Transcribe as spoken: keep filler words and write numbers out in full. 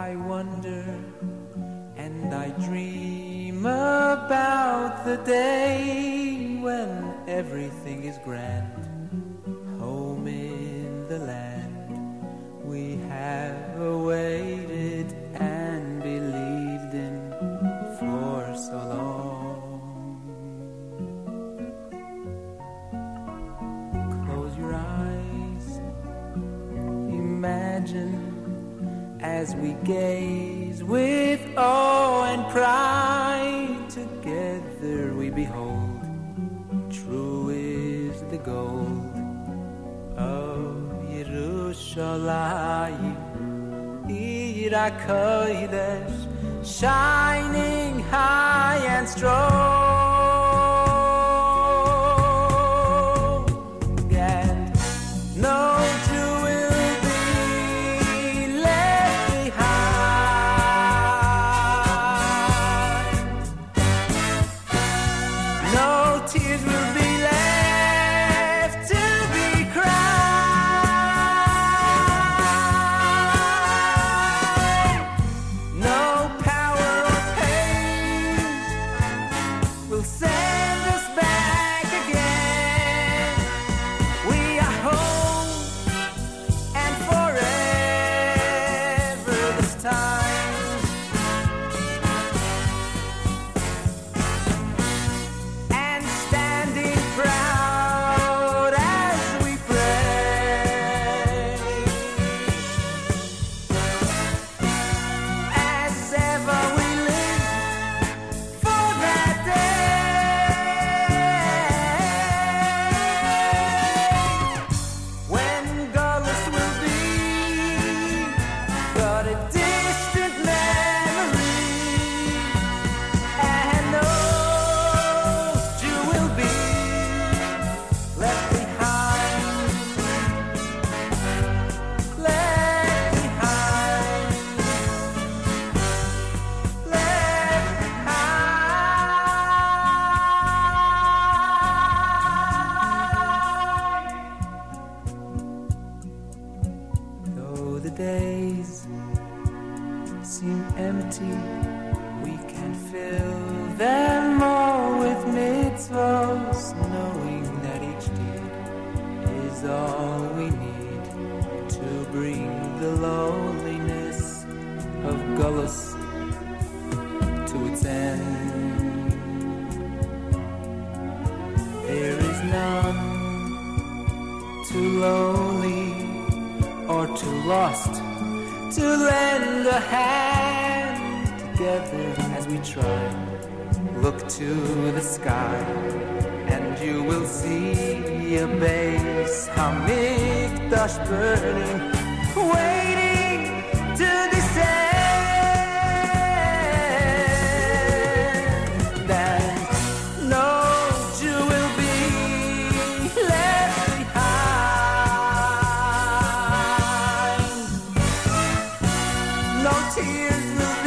I wonder and I dream about the day when everything is grand, home in the land we have awaited and believed in for so long. Close your eyes, imagine as we gaze with awe and pride, together we behold, true is the gold of Yerushalayim, Ira Kodesh, shining high and strong. And no Jew will be left behind, no tears will be left to be cried, no power or pain will send us back again. We are home and forever this time. And standing proud as we pray, as ever we live for that day when Gullus will be but a distant memory, and no Jew will be left behind, left behind, left behind. Though the days seem empty, we can fill them all with mitzvahs, knowing that each deed is all we need to bring the loneliness of Gullus to its end. There is none too lonely or too lost to lend a hand, together as we try. Look to the sky and you will see a base Hamikdash burning, waiting to descend. And no Jew will be left behind, no tears will